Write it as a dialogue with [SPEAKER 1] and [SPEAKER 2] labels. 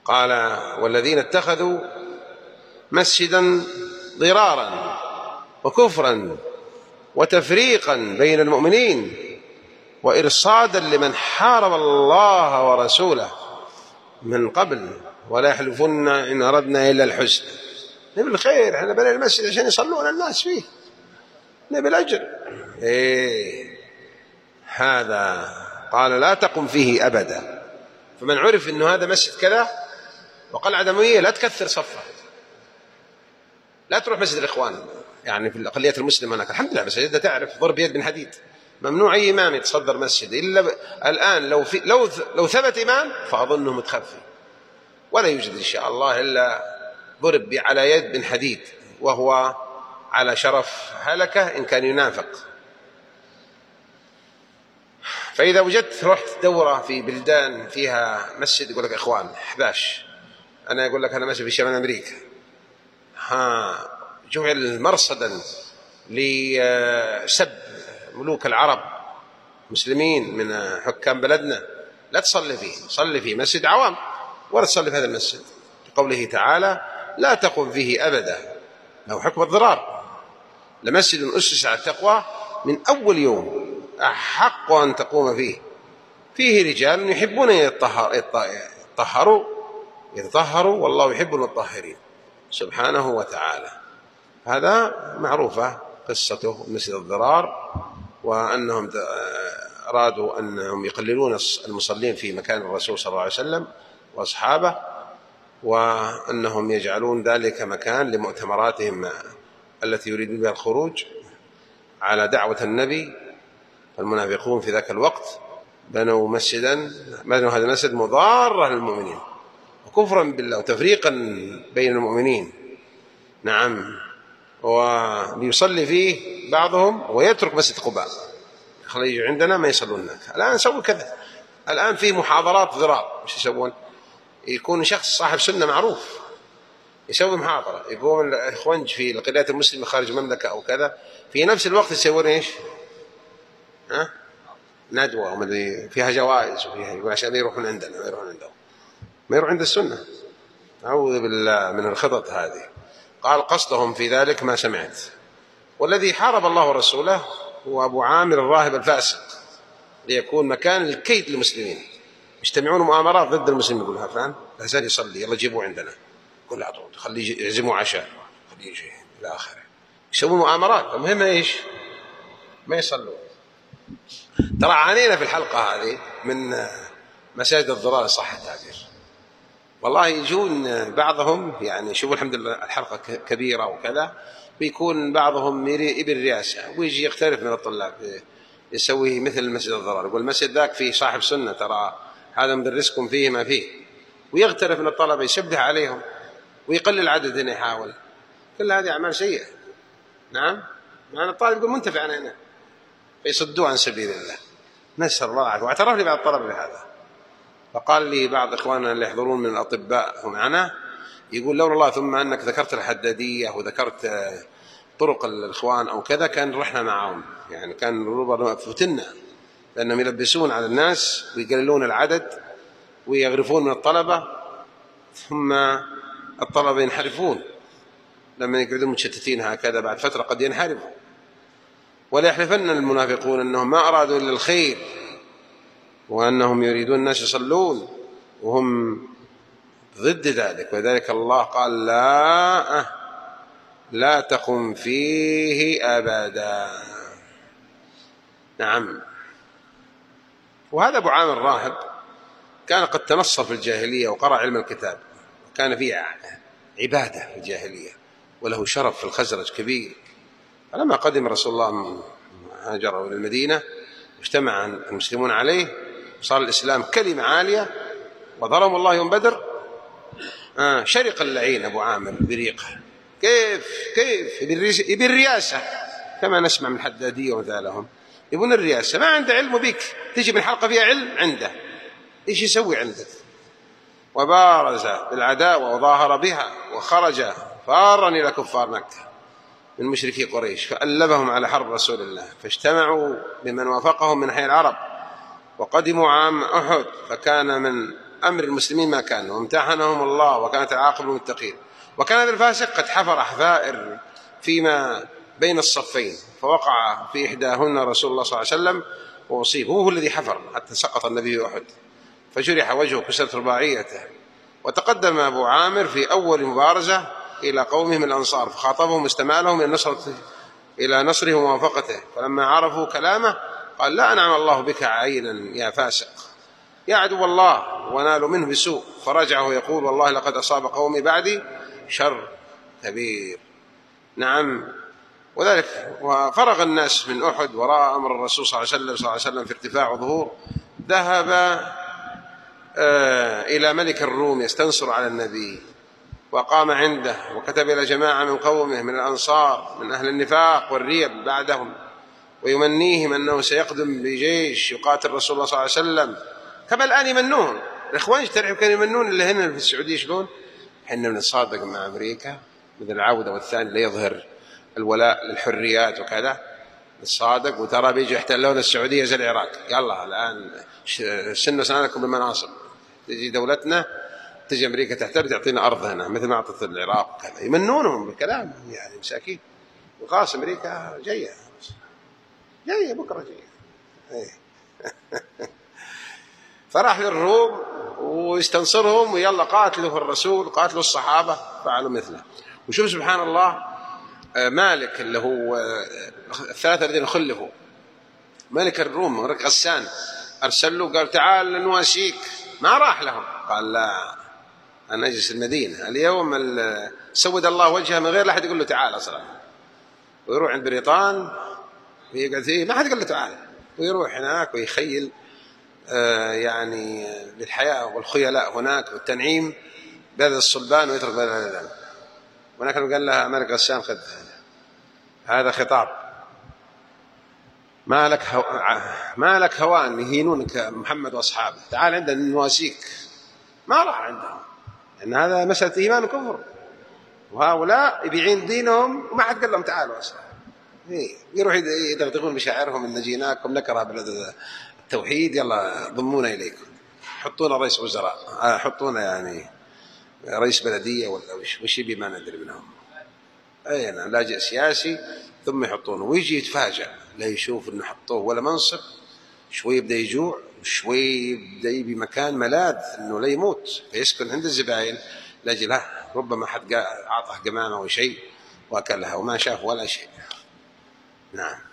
[SPEAKER 1] قال والذين اتخذوا مسجدا ضرارا وكفرا وتفريقا بين المؤمنين وإرصادا لمن حارب الله ورسوله من قبل ولا يحلفن إن أردنا إلا الحسن. نبي الخير، احنا بنينا المسجد عشان يصلون الناس فيه، نبي الأجر. هذا قال لا تقم فيه أبدا. فمن عرف أنه هذا مسجد كذا وقال عدمية لا تكثر صفه، لا تروح مسجد الإخوان يعني في الأقليات المسلمة هناك. الحمد لله مسجد تعرف ضرب يد من حديد، ممنوع أي إمام يتصدر مسجد إلا الآن لو ثبت إمام فأظنه متخفي، ولا يوجد إن شاء الله إلا ضرب على يد من حديد، وهو على شرف هلكة إن كان ينافق. فإذا وجدت رحت دورة في بلدان فيها مسجد يقول لك إخوان 11، أنا يقول لك أنا مسجد في شمال أمريكا، جعل مرصدا لسب ملوك العرب مسلمين من حكام بلدنا، لا تصلي فيه، صلي في مسجد عوام ولا تصلي في هذا المسجد، لقوله تعالى لا تقم فيه أبدا، له حكم الضرار. لمسجد أسس على التقوى من أول يوم أحق أن تقوم فيه، فيه رجال يحبون يتطهروا والله يحب المطهرين سبحانه وتعالى. هذا معروفة قصته مسجد الضرار، وأنهم أرادوا أنهم يقللون المصلين في مكان الرسول صلى الله عليه وسلم وأصحابه، وأنهم يجعلون ذلك مكان لمؤتمراتهم التي يريدون بها الخروج على دعوة النبي. المنافقون في ذاك الوقت بنوا هذا المسجد مضارة للمؤمنين وكفرا بالله وتفريقا بين المؤمنين. نعم، وليصلي فيه بعضهم ويترك مسجد قباء، خليه عندنا ما يصلون هناك. الآن سووا كذا، الآن في محاضرات ضرار. مش يسوون؟ يكون شخص صاحب سنة معروف يسوي محاضرة، يقوم الإخوان في القريات المسلمة خارج المملكة أو كذا، في نفس الوقت يسوون إيش؟ ندوة ومدري فيها جوائز وفيها، يقول عشان يروحون عندنا ما يروح عند السنة. أعوذ بالله من الخطط هذه. قال قصدهم في ذلك ما سمعت. والذي حارب الله ورسوله هو أبو عامر الراهب الفاسق، ليكون مكان الكيد للمسلمين، يجتمعون مؤامرات ضد المسلمين. يقول ها فلان لا زال يصلي، يلا جيبوه عندنا، قل له خليه يعزموا عشاء، خليه يجي إلى آخره، يسوون مؤامرات. المهم إيش؟ ما يصلون. ترى عانينا في الحلقة هذه من مساجد الضرار صح التعبير. والله يجون بعضهم يعني شوفوا الحمد لله الحلقة كبيرة وكذا، بيكون بعضهم يبي الرئاسة ويجي يقترف من الطلاب يسوي مثل مسجد الضرار، يقول المسجد ذاك فيه صاحب سنة، ترى هذا مدرسكم فيه ما فيه، ويغترف من الطلبة يشبه عليهم ويقلل عددنا يحاول. كل هذه أعمال سيئة. نعم، معنى الطالب يقول منتفع أنا هنا، فيصدوا عن سبيل الله. نسأل الله العافية. واعترف لي بعض الطلبة بهذا، فقال لي بعض إخواننا اللي يحضرون من الأطباء معنا، يقول لولا الله ثم أنك ذكرت الحدادية وذكرت طرق الإخوان أو كذا كان رحنا معهم، يعني كان ربما فتنا، لأنهم يلبسون على الناس ويقللون العدد ويغرفون من الطلبة، ثم الطلبة ينحرفون لما يقعدون متشتتين هكذا، بعد فترة قد ينحرفوا. ولا يحلفن المنافقون أنهم ما أرادوا إلا الخير وأنهم يريدون الناس يصلون وهم ضد ذلك. وذلك الله قال لا تقم فيه أبدا. نعم. وهذا أبو عامر الراهب كان قد تنصر في الجاهلية وقرأ علم الكتاب، وكان فيه عبادة في الجاهلية وله شرف في الخزرج كبير. فلما قدم رسول الله هاجر إلى المدينة اجتمع المسلمون عليه، صار الإسلام كلمة عالية، وضرب الله يوم بدر شرق اللعين أبو عامر بريقه. كيف يبي الرياسة، كما نسمع من الحدادية ومثالهم يبون الرياسة، ما عنده علم بك، تجي من حلقة فيها علم عنده، إيش يسوي عندك؟ وبارز بالعداوة وظاهر بها، وخرج فارا إلى كفار مكة من مشركي قريش، فألبهم على حرب رسول الله، فاجتمعوا بمن وافقهم من حي العرب، وقدموا عام أحد، فكان من أمر المسلمين ما كان، وامتحنهم الله وكانت العاقبة للمتقين. وكان هذا الفاسق قد حفر حفائر فيما بين الصفين، فوقع في إحداهن رسول الله صلى الله عليه وسلم وأصيب، هو الذي حفر حتى سقط النبي في أحد فجرح وجهه كسرت رباعيته. وتقدم أبو عامر في أول مبارزة إلى قومه من الأنصار فخاطبهم واستمالهم إلى نصره وموافقته، فلما عرفوا كلامه قال: لا أنعم الله بك عينا يا فاسق يا عدو الله، ونالوا منه بسوء. فرجعه يقول: والله لقد أصاب قومي بعدي شر كبير. نعم. وذلك وفرغ الناس من أحد وراء أمر الرسول صلى الله عليه وسلم في ارتفاع وظهور، ذهب إلى ملك الروم يستنصر على النبي، وقام عنده وكتب إلى جماعة من قومه من الأنصار من أهل النفاق والريب بعدهم، ويمنيهم أنه سيقدم بجيش يقاتل رسول الله صلى الله عليه وسلم، كما الآن يمنون الإخوان تعرفوا كانوا يمنون اللي هنا في السعودية شلون؟ حنا بنتصادق مع أمريكا مثل العودة والثاني ليظهر الولاء للحريات وكذا، نتصادق وترى بيجي يحتلون السعودية زي العراق، يلا الآن سنوا سنانكم بالمناصب، تجي دولتنا تجي أمريكا تحتل تعطينا أرض هنا مثل ما أعطت العراق كذا، يمنونهم بالكلام يعني مساكين. وخلاص أمريكا جاية بكرة جاية. فراح للروم ويستنصرهم ويلا قاتلوا الرسول قاتلوا الصحابة، فعلوا مثله. وشوف سبحان الله مالك اللي هو الثلاثة الذين خلفوا، ملك الروم ملك غسان أرسل له قال: تعال نواسيك، ما راح لهم، قال: لا أنا أجلس المدينة اليوم سود الله وجهه من غير لا أحد يقول له تعال أصلا، ويروح عند بريطان ويقعد فيه ما حد يقول له تعال، ويروح هناك ويخيل يعني بالحياة والخيلاء هناك والتنعيم بهذا الصلبان ويترك بهذا الأذان. هناك قال لها ملك غسان: خذ هذا خطاب، ما لك هوان يهينونك محمد وأصحابه، تعال عندنا نواسيك. ما راح عندهم لأن هذا مسألة إيمان وكفر، وهؤلاء يبيعين دينهم وما حد قال لهم تعالوا أصلا، يروح يدغدغون مشاعرهم إن جيناكم نكره بالتوحيد يلا ضمونا إليكم، حطونا رئيس وزراء، حطونا يعني رئيس بلدية ولا وش يبي ما ندري منهم، أي نعم لاجئ سياسي، ثم يحطونه ويجي يتفاجأ لا يشوف إنه حطوه ولا منصب، شوي يبدأ يجوع وشوي يبدأ يبي مكان ملاذ إنه لا يموت فيسكن عند الزبائن لأجلها، ربما حد أعطاه قمامة أو شيء وأكلها وما شاف ولا شيء. نعم.